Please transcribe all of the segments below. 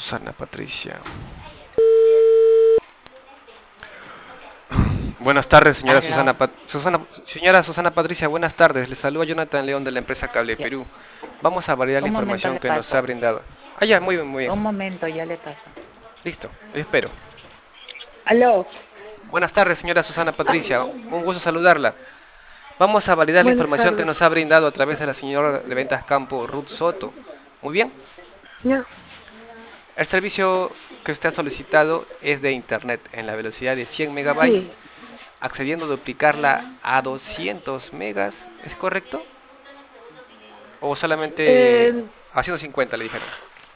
Susana Patricia. Buenas tardes, señora Aló. señora Susana Patricia, buenas tardes. Le saluda Jonathan León de la empresa Cable Ya. Perú. Vamos a validar la Un momento información le que nos ha paso. brindado. Ah, ya, muy bien, muy bien. Un momento, ya le paso. Listo, espero. Aló, Buenas tardes, señora Susana Patricia. Un gusto saludarla. Vamos a validar la buenas información que tardes. nos ha brindado a través de la señora de ventas campo Ruth Soto. Muy bien. Ya, El servicio que usted ha solicitado es de internet en la velocidad de 100 megabytes, sí. accediendo a duplicarla a 200 megas. ¿Es correcto? ¿O solamente Eh, a 150 le dijeron?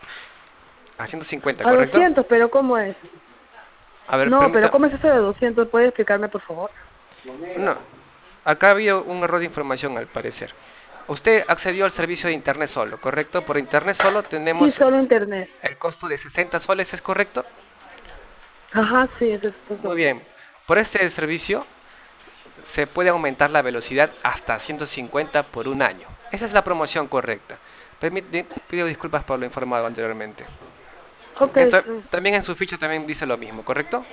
A 150, a ¿correcto? 200, pero ¿cómo es? A ver, No, pero permita. ¿cómo es eso de 200? ¿Puede explicarme, por favor? No, acá había un error de información al parecer. Usted accedió al servicio de internet solo, ¿correcto? Por internet solo Sí, tenemos solo internet. el costo de 60 soles, ¿es correcto? Ajá, sí, eso es Muy todo. bien. Por este servicio se puede aumentar la velocidad hasta 150 por un año. Esa es la promoción correcta. Pido disculpas por lo informado anteriormente. Ok, También en su ficha también dice lo mismo, ¿correcto?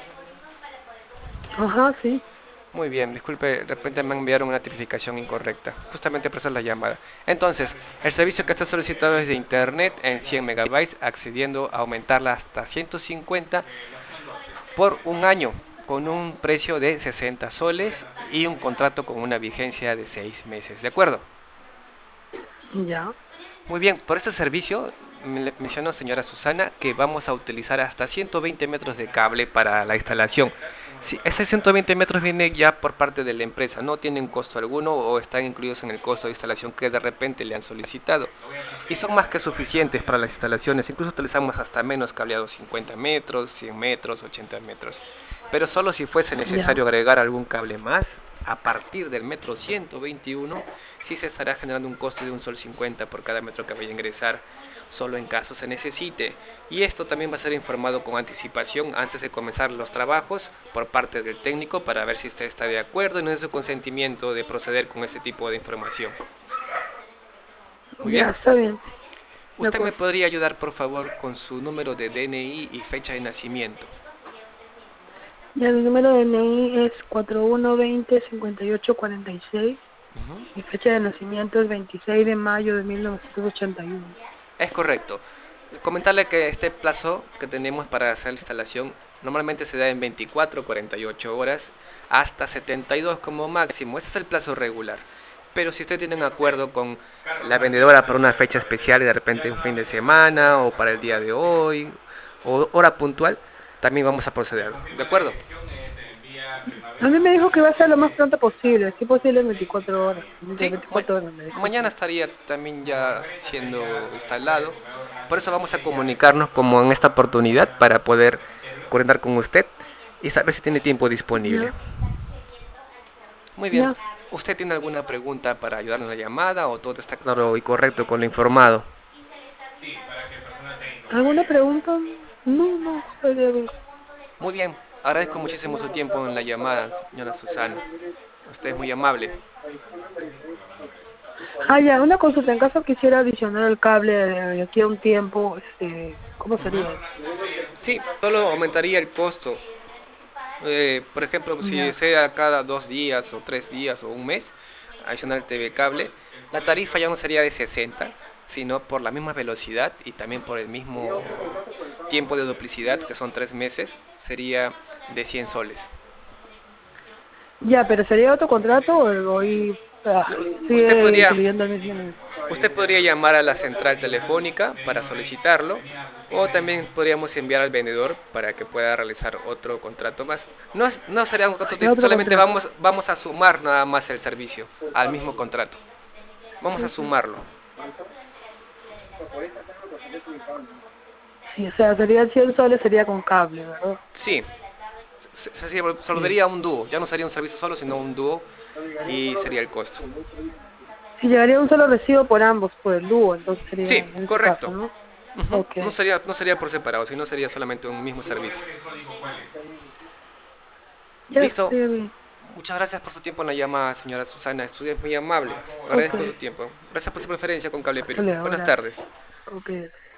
ajá, sí. Muy bien, disculpe, de repente me enviaron una tipificación incorrecta. Justamente por eso es la llamada. Entonces, el servicio que está solicitado es de internet en 100 megabytes, accediendo a aumentarla hasta 150 por un año, con un precio de 60 soles y un contrato con una vigencia de 6 meses. ¿De acuerdo? Ya, Muy bien, por este servicio me mencionó señora Susana que vamos a utilizar hasta 120 metros de cable para la instalación. Si ese 120 metros viene ya por parte de la empresa, no tienen costo alguno o están incluidos en el costo de instalación que de repente le han solicitado. Y son más que suficientes para las instalaciones, incluso utilizamos hasta menos cableado, 50 metros, 100 metros, 80 metros. Pero solo si fuese ya, necesario agregar algún cable más, a partir del metro 121, sí se estará generando un costo de un sol 50 por cada metro que vaya a ingresar, solo en caso se necesite. Y esto también va a ser informado con anticipación antes de comenzar los trabajos por parte del técnico para ver si usted está de acuerdo y no es su consentimiento de proceder con este tipo de información. Muy ya, bien. está bien. De ¿Usted me acuerdo. podría ayudar, por favor, con su número de DNI y fecha de nacimiento? Ya, mi número de DNI es 4120-5846. Ujú. Mi fecha de nacimiento es 26 de mayo de 1981. Es correcto. Comentarle que este plazo que tenemos para hacer la instalación normalmente se da en 24 48 horas hasta 72 como máximo. Ese es el plazo regular. Pero si usted tiene un acuerdo con la vendedora para una fecha especial, de repente un fin de semana o para el día de hoy o hora puntual, también vamos a proceder. ¿De acuerdo? A mí me dijo que iba a ser lo más pronto posible, si posible en 24 horas. De Sí, 24 horas me dijo, mañana sí. estaría también ya siendo instalado. Por eso vamos a comunicarnos como en esta oportunidad para poder coordinar con usted y saber si tiene tiempo disponible. Ya, Muy bien. ya. ¿Usted tiene alguna pregunta para ayudarnos en la llamada o todo está claro y correcto con lo informado? ¿Alguna pregunta? No, no, estaría bien. Muy bien. Agradezco muchísimo su tiempo en la llamada, señora Susana. Usted es muy amable. Ah, ya, una consulta. En caso quisiera adicionar el cable de aquí a un tiempo, ¿cómo Ujú. sería eso? Sí, solo aumentaría el costo. Por ejemplo, si Ya, sea cada 2 días o 3 días o un mes, adicional TV cable, la tarifa ya no sería de 60, sino por la misma velocidad y también por el mismo tiempo de duplicidad, que son 3 meses, sería de 100 soles. ya, pero ¿sería otro contrato o Usted sigue podría, incluyendo el mismo? usted podría llamar a la central telefónica para solicitarlo, o también podríamos enviar al vendedor para que pueda realizar otro contrato más. No sería un contrato, ¿Sería otro solamente contrato? vamos a sumar nada más el servicio al mismo contrato. Vamos a sumarlo. Sí, o sea, sería 100 soles, sería con cable, ¿verdad? Sí, se Sí. volvería un dúo. Ya no sería un servicio solo, sino un dúo y sería el costo. Si llegaría un solo recibo por ambos, por el dúo, entonces sería Sí, en ese caso, correcto. ¿no? Ujú. Ok. No sería por separado, sino sería solamente un mismo servicio. Ya, Listo. estaría bien. Muchas gracias por su tiempo en la llamada, señora Susana. Usted es muy amable. Ok. Agradezco su tiempo. Gracias por su preferencia con Cable Hasta Perú. luego, Buenas gracias. tardes. Ok.